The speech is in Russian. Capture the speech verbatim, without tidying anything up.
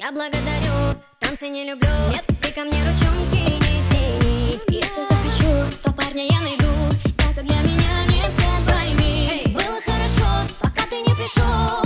Я благодарю, танцы не люблю. Нет, ты ко мне ручонки не тяни. Если захочу, то парня я найду. Это для меня не цель, пойми. Эй, было хорошо, пока ты не пришел.